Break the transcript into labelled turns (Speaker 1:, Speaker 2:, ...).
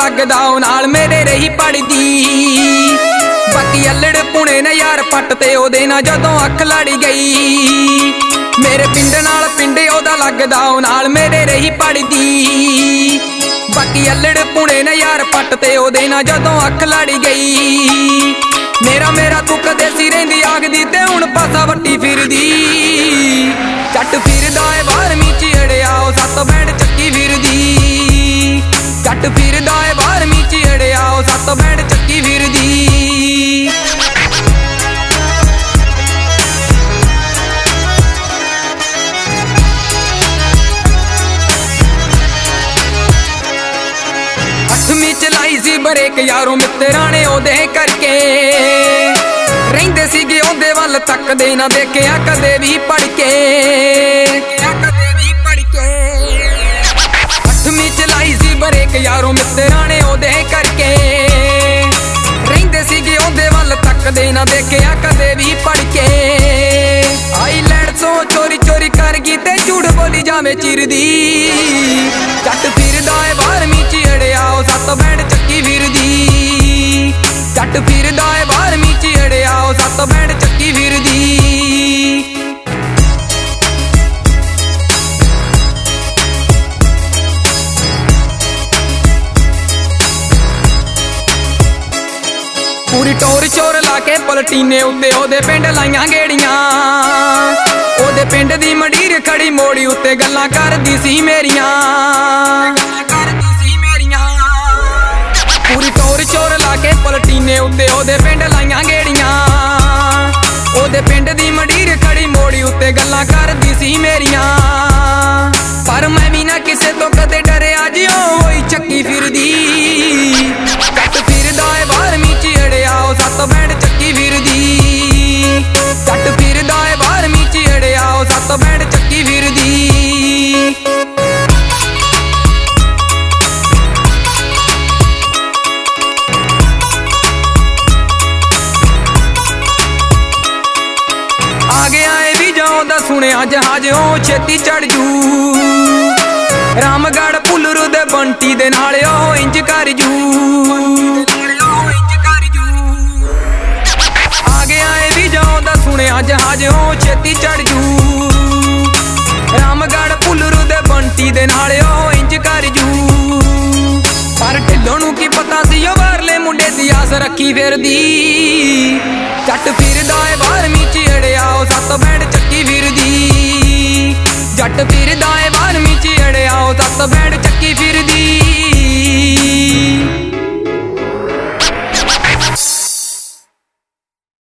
Speaker 1: लगदा ओ नाल मेरे रही पड़दी। बाकी अल्लड़ पुणे ने यार पट ते ओदे ना जदों अख लड़ गई। मेरे पिंड नाल पिंड ओदा लगदा ओ नाल मेरे रही पड़दी। बाकी अल्लड़ पुणे ने यार पट ते ओदे ना जदों अख लड़ गई। मेरा मेरा तू कदे सी रहिंदी आखदी ते हुण पासा वट्टी फिरदी। जट फिरदा ए 12वीं च अड़िया ओ 7 बैंड चक्की फिरदी। जट फिरदा ए 12वीं च अड़िया ओ 7 बैंड चक्की फिरदी। चलाई सी बरेक यारों मित्तरां ने ओदे करके रहिंदे सीगे ओदे वल तकदे ना देखिया कदे भी पढ़ के। 8वीं चलाई सी बरेक यारों मित्तरां ने ओदे करके रहिंदे सीगे ओदे वल तकदे ना देखिया कदे भी पढ़ के। आई लैंड सो चोरी चोरी कर गई ते झूठ बोली जावे चिरदी। जट फिरदा ए 12वीं च अड़िया ओ 7 बैंड चक्की फिरदी। जट फिरदा ए 12वीं च अड़िया ओ 7 बैंड चक्की फिरदी। पूरी टोर चोर लाके पलटीने उत्ते ओदे पिंड लाइयां गेड़ियां। ओदे पिंड दी मंडीर खड़ी मोड़ी उत्ते गल्लां करदी सी मेरियां। पूरी टोर चोर लाके पलटीने उत्ते ओदे पिंड लाइयां गेड़ियां। ओदे पिंड दी मंडीर खड़ी मोड़ी उत्ते गल्लां करदी सी मेरियां। पर मैं भी ना किसे तो कदे डरिया जी होई चक्की फिरदी। जट फिरदा ए 12वीं च अड़िया ओ 7 बैंड चक्की फिरदी। जट फिरदा ए 12वीं च अड़िया ओ 7 बैंड चक्की फिरदी। आगे आए भी जाओ दा सुनिया जहाज ओ छेती चढ़ जू। रामगढ़ पुलरू दे बंटी दे नाल ओ इंज कर जू। आगे आए भी जाओ दा सुनिया जहाज ओ छेती चढ़ जू। रामगढ़ पुलरू दे बंटी दे नाल ओ इंज कर जू। पर ढिल्लों नूं की पता सी ओ बाहरले मुंडे दी आस रखी फिरदी। जट फिर